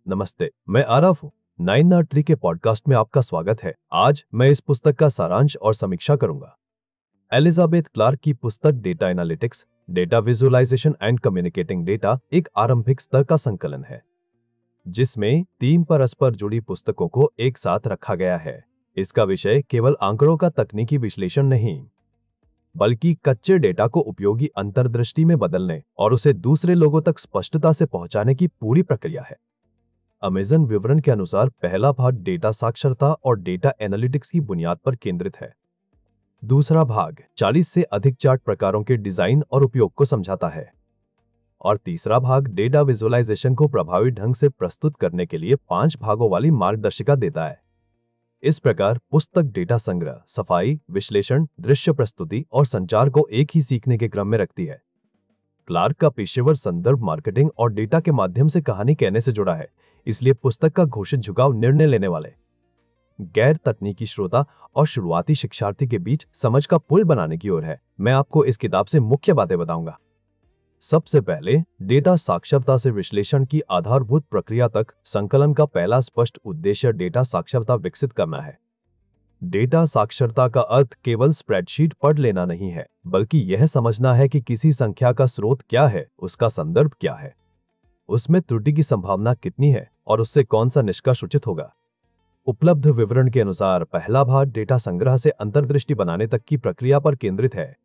नमस्ते, मैं आरव हूँ। नाइन नॉट ट्री के पॉडकास्ट में आपका स्वागत है। आज मैं इस पुस्तक का सारांश और समीक्षा करूंगा। एलिजाबेथ क्लार्क की पुस्तक data analytics, data visualisation and communicating data एक आरंभिक स्तर का संकलन है, जिसमें 3 परस्पर जुड़ी पुस्तकों को एक साथ रखा गया है। इसका विषय केवल आंकड़ों का तकनीकी विश्लेषण नहीं, बल्कि कच्चे डेटा को उपयोगी अंतर्दृष्टि में बदलने और उसे दूसरे लोगों तक स्पष्टता से पहुंचाने की पूरी प्रक्रिया है। अमेज़न विवरण के अनुसार पहला भाग डेटा साक्षरता और डेटा एनालिटिक्स की बुनियाद पर केंद्रित है। दूसरा भाग 40 से अधिक चार्ट प्रकारों के डिजाइन और उपयोग को समझाता है, और तीसरा भाग डेटा विजुअलाइजेशन को प्रभावी ढंग से प्रस्तुत करने के लिए 5 भागों वाली मार्गदर्शिका देता है। इस प्रकार पुस्तक डेटा संग्रह, सफाई, विश्लेषण, दृश्य प्रस्तुति और संचार को एक ही सीखने के क्रम में रखती है। क्लार्क का पेशेवर संदर्भ मार्केटिंग और डेटा के माध्यम से कहानी कहने से जुड़ा है, इसलिए पुस्तक का घोषित झुकाव निर्णय लेने वाले, गैर तकनीकी श्रोता और शुरुआती शिक्षार्थी के बीच समझ का पुल बनाने की ओर है। मैं आपको इस किताब से मुख्य बातें बताऊंगा। सबसे पहले, डेटा साक्षरता से विश्लेषण की आधारभूत प्रक्रिया तक संकलन का पहला स्पष्ट उद्देश्य डेटा साक्षरता विकसित करना है। डेटा साक्षरता का अर्थ केवल स्प्रेडशीट पढ़ लेना नहीं है, बल्कि यह समझना है कि किसी संख्या का स्रोत क्या है, उसका संदर्भ क्या है, उसमें त्रुटि की संभावना कितनी है और उससे कौन सा निष्कर्ष उचित होगा। उपलब्ध विवरण के अनुसार पहला भाग डेटा संग्रह से अंतर्दृष्टि बनाने तक की प्रक्रिया पर केंद्रित है।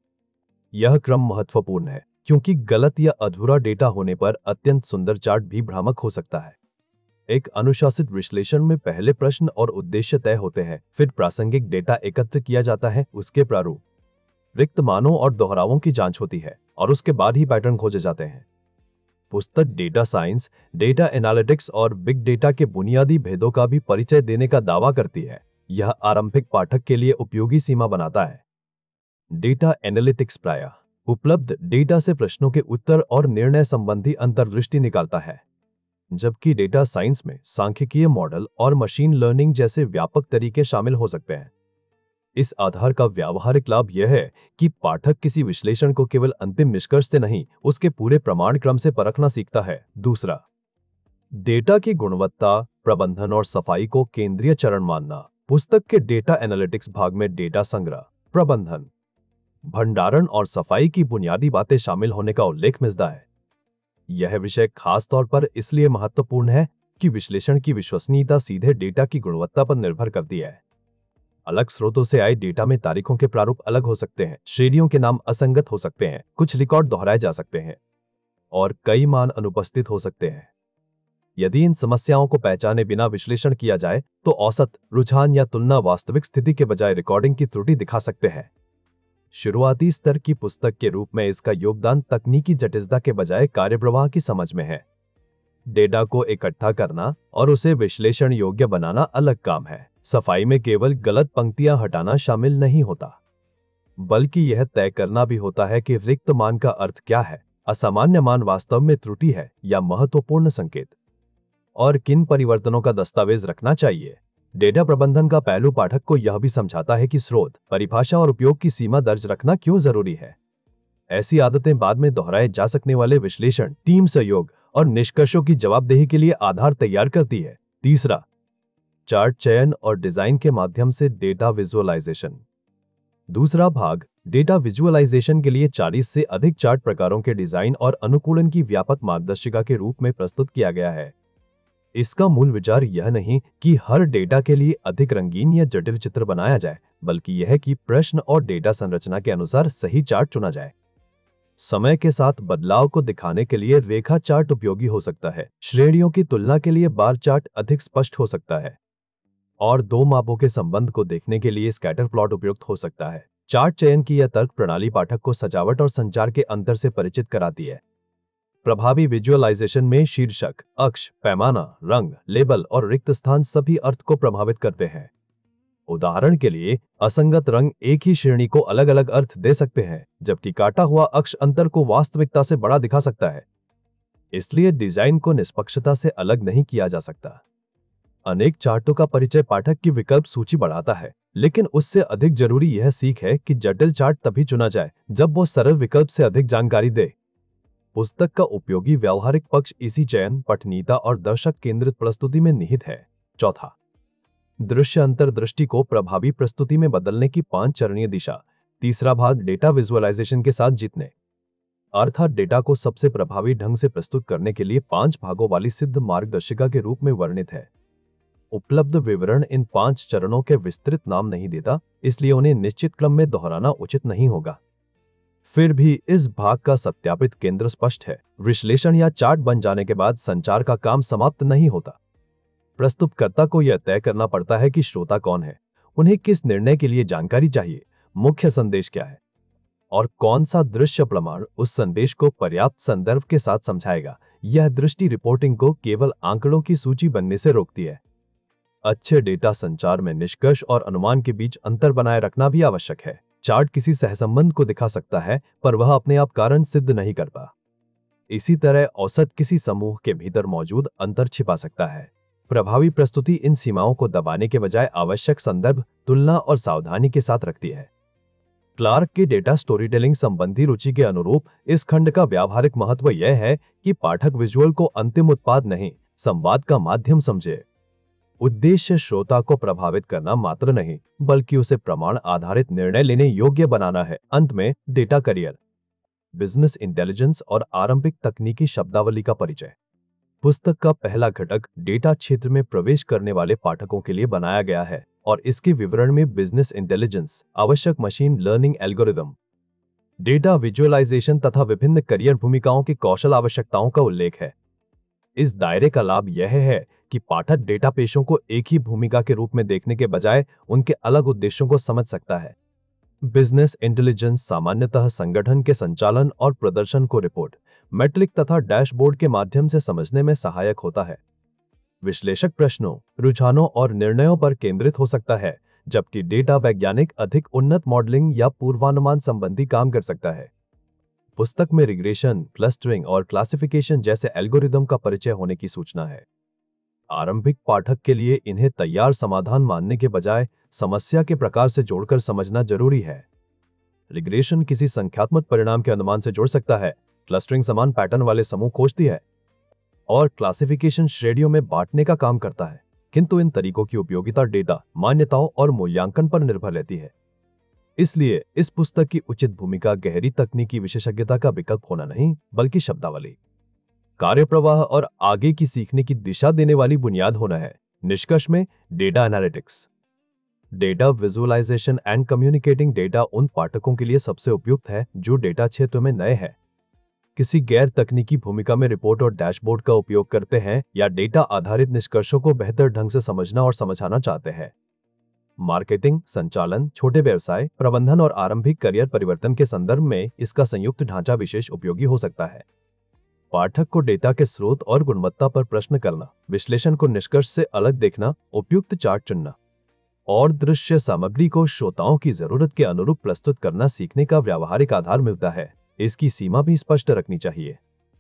यह क्रम महत्वपूर्ण है क्योंकि गलत या अधूरा डेटा होने पर अत्यंत सुंदर चार्ट भी भ्रामक हो सकता है। एक अनुशासित विश्लेषण में पहले प्रश्न और उद्देश्य तय होते हैं, फिर प्रासंगिक डेटा एकत्र किया जाता है, उसके प्रारूप, रिक्त मानों और दोहरावों की जांच होती है, और उसके बाद ही पैटर्न खोजे जाते हैं। पुस्तक डेटा साइंस, डेटा एनालिटिक्स और बिग डेटा के बुनियादी भेदों का भी परिचय देने का दावा करती है। यह आरंभिक पाठक के लिए उपयोगी सीमा बनाता है। डेटा एनालिटिक्स प्रायः उपलब्ध डेटा से प्रश्नों के उत्तर और निर्णय संबंधी अंतर्दृष्टि निकालता है, जबकि डेटा साइंस में सांख्यिकीय मॉडल और मशीन लर्निंग जैसे व्यापक तरीके शामिल हो सकते हैं। इस आधार का व्यावहारिक लाभ यह है कि पाठक किसी विश्लेषण को केवल अंतिम निष्कर्ष से नहीं, उसके पूरे प्रमाण क्रम से परखना सीखता है। दूसरा, डेटा की गुणवत्ता, प्रबंधन और सफाई को केंद्रीय चरण मानना। पुस्तक के डेटा एनालिटिक्स भाग में डेटा संग्रह, प्रबंधन, भंडारण और सफाई की बुनियादी बातें शामिल होने का उल्लेख मिलता है। यह विषय खास तौर पर इसलिए महत्वपूर्ण है कि विश्लेषण की विश्वसनीयता सीधे डेटा की गुणवत्ता पर निर्भर करती है। अलग स्रोतों से आए डेटा में तारीखों के प्रारूप अलग हो सकते हैं, श्रेणियों के नाम असंगत हो सकते हैं, कुछ रिकॉर्ड दोहराए जा सकते हैं और कई मान अनुपस्थित हो सकते हैं। यदि इन समस्याओं को पहचाने बिना विश्लेषण किया जाए तो औसत, रुझान या तुलना वास्तविक स्थिति के बजाय रिकॉर्डिंग की त्रुटि दिखा सकते हैं। शुरुआती स्तर की पुस्तक के रूप में इसका योगदान तकनीकी जटिलता के बजाय कार्यप्रवाह की समझ में है। डेटा को इकट्ठा करना और उसे विश्लेषण योग्य बनाना अलग काम है। सफाई में केवल गलत पंक्तियां हटाना शामिल नहीं होता, बल्कि यह तय करना भी होता है कि रिक्त मान का अर्थ क्या है, असामान्य मान वास्तव में त्रुटि है या महत्वपूर्ण संकेत, और किन परिवर्तनों का दस्तावेज रखना चाहिए। डेटा प्रबंधन का पहलू पाठक को यह भी समझाता है कि स्रोत, परिभाषा और उपयोग की सीमा दर्ज रखना क्यों जरूरी है। ऐसी आदतें बाद में दोहराए जा सकने वाले विश्लेषण, टीम सहयोग और निष्कर्षों की जवाबदेही के लिए आधार तैयार करती है। तीसरा, चार्ट चयन और डिजाइन के माध्यम से डेटा विजुअलाइजेशन। दूसरा भाग डेटा विजुअलाइजेशन के लिए 40 से अधिक चार्ट प्रकारों के डिजाइन और अनुकूलन की व्यापक मार्गदर्शिका के रूप में प्रस्तुत किया गया है। इसका मूल विचार यह नहीं कि हर डेटा के लिए अधिक रंगीन या जटिल चित्र बनाया जाए, बल्कि यह कि प्रश्न और डेटा संरचना के अनुसार सही चार्ट चुना जाए। समय के साथ बदलाव को दिखाने के लिए रेखा चार्ट उपयोगी हो सकता है, श्रेणियों की तुलना के लिए बार चार्ट अधिक स्पष्ट हो सकता है, और दो मापों के संबंध को देखने के लिए स्कैटर प्लॉट उपयुक्त हो सकता है। चार्ट चयन की यह तर्क प्रणाली पाठक को सजावट और संचार के अंतर से परिचित कराती है। प्रभावी विजुअलाइजेशन में शीर्षक, अक्ष, पैमाना, रंग, लेबल और रिक्त स्थान सभी अर्थ को प्रभावित करते हैं। उदाहरण के लिए, असंगत रंग एक ही श्रेणी को अलग अलग अर्थ दे सकते हैं, जबकि काटा हुआ अक्ष अंतर को वास्तविकता से बड़ा दिखा सकता है। इसलिए डिजाइन को निष्पक्षता से अलग नहीं किया जा सकता। अनेक चार्टों का परिचय पाठक की विकल्प सूची बढ़ाता है, लेकिन उससे अधिक जरूरी यह सीख है कि जटिल चार्ट तभी चुना जाए जब वो सरल विकल्प से अधिक जानकारी दे। पुस्तक का उपयोगी व्यावहारिक पक्ष इसी चयन, पठनीयता और दर्शक केंद्रित प्रस्तुति में निहित है। चौथा, दृश्य अंतर्दृष्टि को प्रभावी प्रस्तुति में बदलने की 5 चरणीय दिशा। तीसरा भाग डेटा विजुअलाइजेशन के साथ जीतने, अर्थात डेटा को सबसे प्रभावी ढंग से प्रस्तुत करने के लिए 5 भागों वाली सिद्ध मार्गदर्शिका के रूप में वर्णित है। उपलब्ध विवरण इन 5 चरणों के विस्तृत नाम नहीं देता, इसलिए उन्हें निश्चित क्रम में दोहराना उचित नहीं होगा। फिर भी इस भाग का सत्यापित केंद्र स्पष्ट है। विश्लेषण या चार्ट बन जाने के बाद संचार का काम समाप्त नहीं होता। प्रस्तुतकर्ता को यह तय करना पड़ता है कि श्रोता कौन है, उन्हें किस निर्णय के लिए जानकारी चाहिए, मुख्य संदेश क्या है और कौन सा दृश्य प्रमाण उस संदेश को पर्याप्त संदर्भ के साथ समझाएगा। यह दृष्टि रिपोर्टिंग को केवल आंकड़ों की सूची बनने से रोकती है। अच्छे डेटा संचार में निष्कर्ष और अनुमान के बीच अंतर बनाए रखना भी आवश्यक है। चार्ट किसी सहसंबंध को दिखा सकता है, पर वह अपने आप कारण सिद्ध नहीं करता। इसी तरह औसत किसी समूह के भीतर मौजूद अंतर छिपा सकता है। प्रभावी प्रस्तुति इन सीमाओं को दबाने के बजाय आवश्यक संदर्भ, तुलना और सावधानी के साथ रखती है। क्लार्क के डेटा स्टोरीटेलिंग संबंधी रुचि के अनुरूप इस खंड का व्यावहारिक महत्व यह है कि पाठक विजुअल को अंतिम उत्पाद नहीं, संवाद का माध्यम समझे। उद्देश्य श्रोता को प्रभावित करना मात्र नहीं, बल्कि उसे प्रमाण आधारित निर्णय लेने योग्य बनाना है। अंत में डेटा करियर, बिजनेस इंटेलिजेंस और आरंभिक तकनीकी शब्दावली का परिचय। पुस्तक का पहला घटक डेटा क्षेत्र में प्रवेश करने वाले पाठकों के लिए बनाया गया है और इसके विवरण में बिजनेस इंटेलिजेंस, आवश्यक machine learning algorithm, data visualisation तथा विभिन्न करियर भूमिकाओं की कौशल आवश्यकताओं का उल्लेख है। इस दायरे का लाभ यह है कि पाठक डेटा पेशों को एक ही भूमिका के रूप में देखने के बजाय उनके अलग उद्देश्यों को समझ सकता है। बिजनेस इंटेलिजेंस सामान्यतः संगठन के संचालन और प्रदर्शन को रिपोर्ट, मैट्रिक तथा डैशबोर्ड के माध्यम से समझने में सहायक होता है। विश्लेषक प्रश्नों, रुझानों और निर्णयों पर केंद्रित हो सकता है, जबकि डेटा वैज्ञानिक अधिक उन्नत मॉडलिंग या पूर्वानुमान संबंधी काम कर सकता है। पुस्तक में रिग्रेशन, क्लस्टरिंग और क्लासिफिकेशन जैसे एल्गोरिदम का परिचय होने की सूचना है। आरंभिक पाठक के लिए इन्हें तैयार समाधान मानने के बजाय समस्या के प्रकार से जोड़कर समझना जरूरी है। रिग्रेशन किसी संख्यात्मक परिणाम के अनुमान से जोड़ सकता है, क्लस्टरिंग समान पैटर्न वाले समूह खोजती है और क्लासिफिकेशन श्रेणियों में बांटने का काम करता है। किंतु इन तरीकों की उपयोगिता डेटा, मान्यताओं और मूल्यांकन पर निर्भर रहती है। इसलिए इस पुस्तक की उचित भूमिका गहरी तकनीकी विशेषज्ञता का विकल्प होना नहीं, बल्कि शब्दावली, कार्यप्रवाह और आगे की सीखने की दिशा देने वाली बुनियाद होना है। निष्कर्ष में data analytics, data visualisation and communicating data उन पाठकों के लिए सबसे उपयुक्त है जो डेटा क्षेत्र में नए हैं, किसी गैर तकनीकी भूमिका में रिपोर्ट और डैशबोर्ड का उपयोग करते हैं या डेटा आधारित निष्कर्षों को बेहतर ढंग से समझना और समझाना चाहते हैं। मार्केटिंग, संचालन, छोटे व्यवसाय, प्रबंधन और आरंभिक करियर परिवर्तन के संदर्भ में इसका संयुक्त ढांचा विशेष उपयोगी हो सकता है। पाठक को डेटा के स्रोत और गुणवत्ता पर प्रश्न करना, विश्लेषण को निष्कर्ष से अलग देखना, उपयुक्त चार्ट चुनना और दृश्य सामग्री को श्रोताओं की जरूरत के अनुरूप प्रस्तुत करना सीखने का व्यावहारिक आधार मिलता है। इसकी सीमा भी स्पष्ट रखनी चाहिए।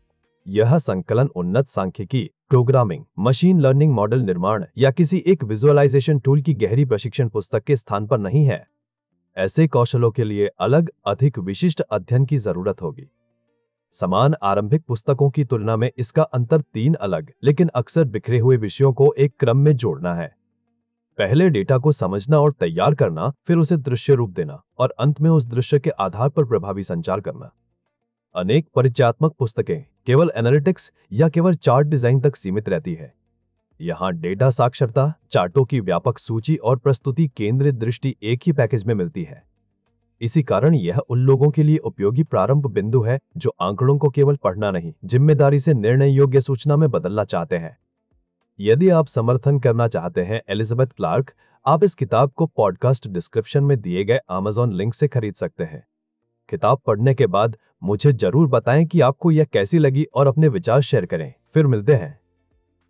यह संकलन उन्नत सांख्यिकी, प्रोग्रामिंग, मशीन लर्निंग मॉडल निर्माण या किसी एक विजुअलाइजेशन टूल की गहरी प्रशिक्षण पुस्तक के स्थान पर नहीं है। ऐसे कौशलों के लिए अलग, अधिक विशिष्ट अध्ययन की जरूरत होगी। समान आरंभिक पुस्तकों की तुलना में इसका अंतर 3 अलग लेकिन अक्सर बिखरे हुए विषयों को एक क्रम में जोड़ना है। पहले डेटा को समझना और तैयार करना, फिर उसे दृश्य रूप देना और अंत में उस दृश्य के आधार पर प्रभावी संचार करना। अनेक परिचयात्मक पुस्तकें केवल एनालिटिक्स या केवल चार्ट डिजाइन तक सीमित रहती है। यहाँ डेटा साक्षरता, चार्टों की व्यापक सूची और प्रस्तुति केंद्रित दृष्टि एक ही पैकेज में मिलती है। इसी कारण यह उन लोगों के लिए उपयोगी प्रारंभ बिंदु है जो आंकड़ों को केवल पढ़ना नहीं, जिम्मेदारी से निर्णय योग्य सूचना में बदलना चाहते हैं। यदि आप समर्थन करना चाहते हैं एलिजाबेथ क्लार्क, आप इस किताब को पॉडकास्ट डिस्क्रिप्शन में दिए गए Amazon लिंक से खरीद सकते हैं। किताब पढ़ने के बाद मुझे जरूर बताएं कि आपको यह कैसी लगी और अपने विचार शेयर करें। फिर मिलते हैं।